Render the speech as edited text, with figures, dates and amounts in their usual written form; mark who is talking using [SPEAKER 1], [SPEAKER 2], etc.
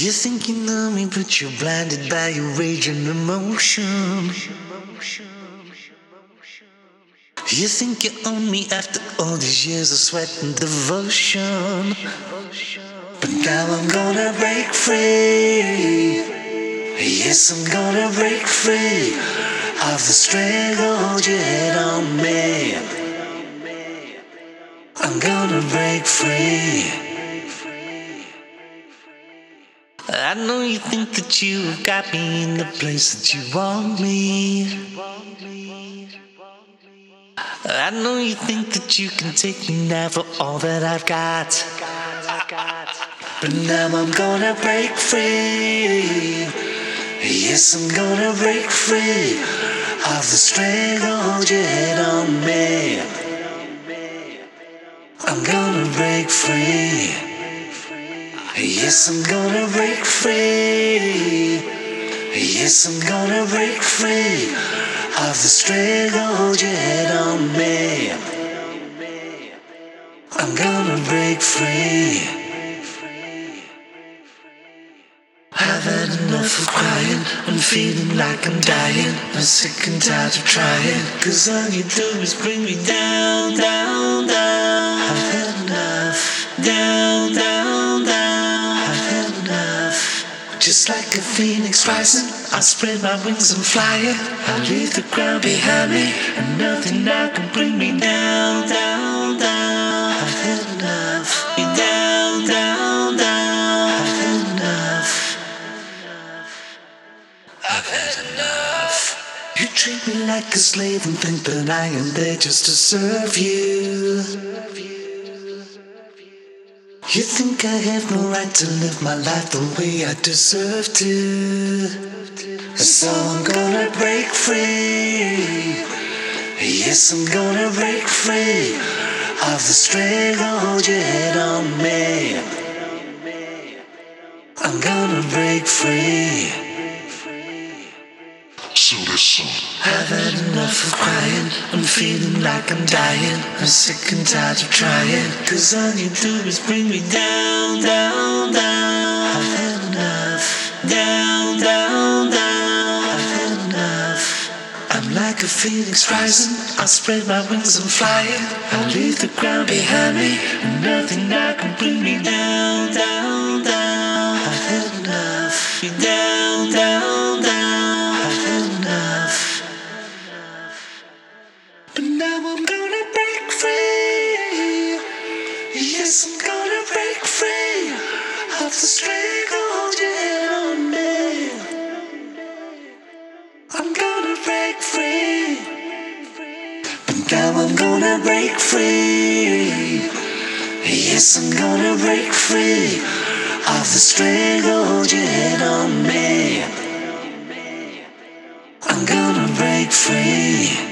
[SPEAKER 1] You think you know me, but you're blinded by your rage and emotion. You think you own me after all these years of sweat and devotion. But now I'm gonna break free. Yes, I'm gonna break free of the stranglehold you had on me. I'm gonna break free. I know you think that you've got me in the place that you want me. I know you think that you can take me now for all that I've got. But now I'm gonna break free. Yes, I'm gonna break free of the stranglehold you had on me. I'm gonna break free. Yes, I'm gonna break free. Yes, I'm gonna break free of the stranglehold you had on me. I'm gonna break free. I've had enough of crying. I'm feeling like I'm dying. I'm sick and tired of trying, 'cause all you do is bring me down, down, down. I've had enough. Down, down, down. I've had enough. Just like a phoenix rising, I'll spread my wings and fly it. I'll leave the ground behind me, and nothing now can bring me down, down, down. I've had enough. Down, down, down. I've had enough. I've had enough. You treat me like a slave and think that I am there just to serve you. You think I have no right to live my life the way I deserve to. So I'm gonna break free. Yes, I'm gonna break free of the stranglehold you had on me. I'm gonna break free. So listen. I've had enough of crying. I'm feeling like I'm dying. I'm sick and tired of trying, 'cause all you do is bring me down, down, down. I've had enough. Down, down, down. I've had enough. I'm like a phoenix rising. I'll spread my wings and fly it. I'll leave the ground behind me, and nothing now can bring me down, down, down. I've had enough. Down, down, down. I've had enough. But now I'm gonna break free. Yes, I'm gonna break free of the stranglehold you had on me. I'm gonna break free. But now I'm gonna break free. Yes, I'm gonna break free of the stranglehold you had on me. I'm gonna break free.